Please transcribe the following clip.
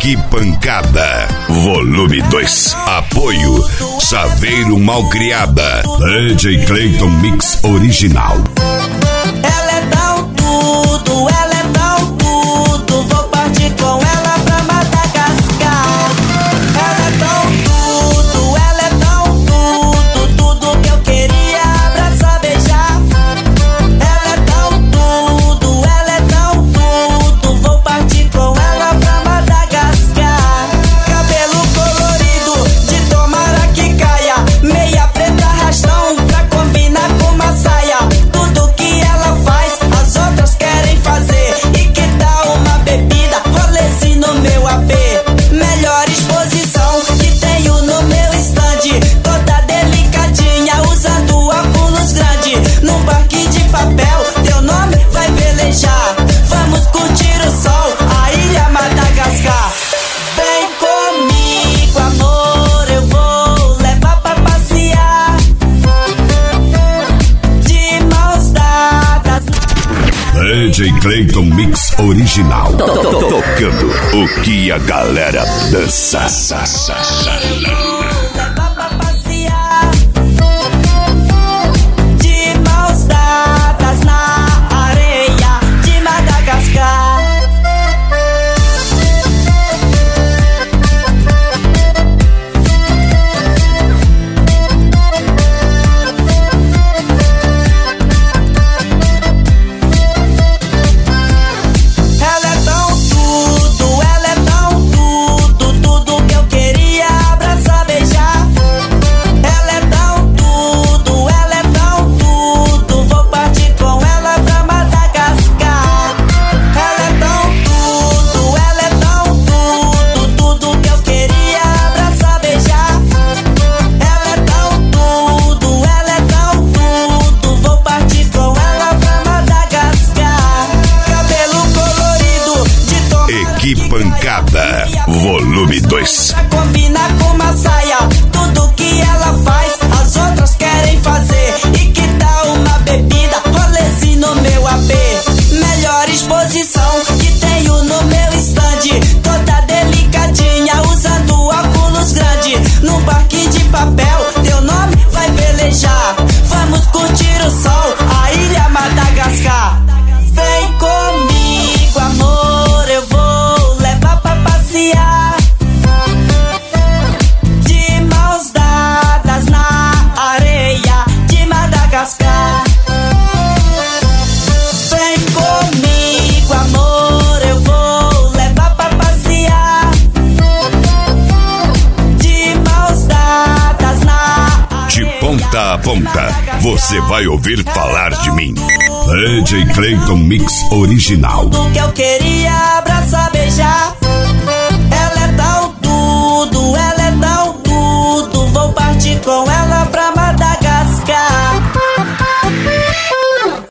Que Pancada, volume 2. Apoio Saveiro Malcriada. DJ Clayton Mix Original. Ela é tão tudo, ela é tão tudo. Vou partir com ela pra Madagascar. Ela é tão tudo, ela é tão tudo. Tudo que eu queria abraçar, beijar. Ela é tão tudo, ela é tão tudo. Vou partir com ela pra Madagascar. Cabelo colorido, de tomara que caia. Meia preta, rastão, pra combinar com uma saia. Tudo que ela faz, as outras querem fazer. E que tal uma bebida, rolezinho no meu AP? Melhor exposição que tenho no meu stand. Toda delicadinha, usando óculos grandes. Num barquinho de papel, teu nome vai velejar. Vamos curtir o sol, a ilha Madagascar. Vem comigo, amor, eu vou levar pra passear. De mãos dadas. DJ Clayton Mix Original. Tocando o que a galera dança. Levar pra passear. De mãos dadas na areia de Madagascar. Ela é tão tudo, ela é tão tudo. Tudo que eu queria abraçar, beijar. Ela é tão tudo, ela é tão tudo. Vou partir com ela pra Madagascar. Ela é tão tudo, ela é tão tudo. Tudo que eu queria abraçar, beijar. Ela é tão tudo, ela é tão tudo. Vou partir com ela pra Madagascar. Cabelo colorido, de tomara Que Pancada, volume 2. pra combinar com uma saia. Tudo que ela faz, as outras querem fazer. E que tal uma bebida, rolezinho no meu AP? Melhor exposição que tenho no meu stand. Toda delicadinha, usando óculos grandes. Num barquinho de papel, teu nome vai velejar. Vamos curtir o sol, a ilha Madagascar. Vem comigo, amor, eu vou levar pra passear. De mãos dadas na areia de Madagascar. Vem comigo, amor, eu vou levar pra passear. De mãos dadas na areia. De ponta a ponta, você vai ouvir falar de mim. DJ Clayton Mix Original. Tudo que eu queria abraçar, beijar.